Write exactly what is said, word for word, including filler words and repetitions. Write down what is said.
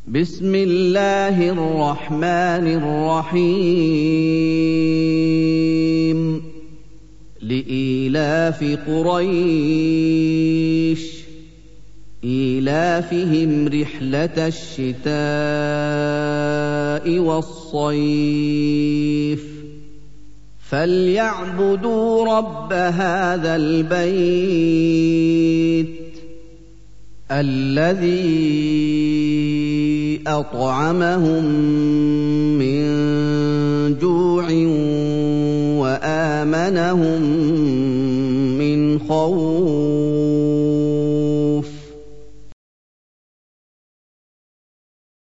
بسم الله الرحمن الرحيم لإيلاف قريش إيلافهم رحلة الشتاء والصيف فليعبدوا رب هذا البيت الذي أطعمهم من جوع وآمنهم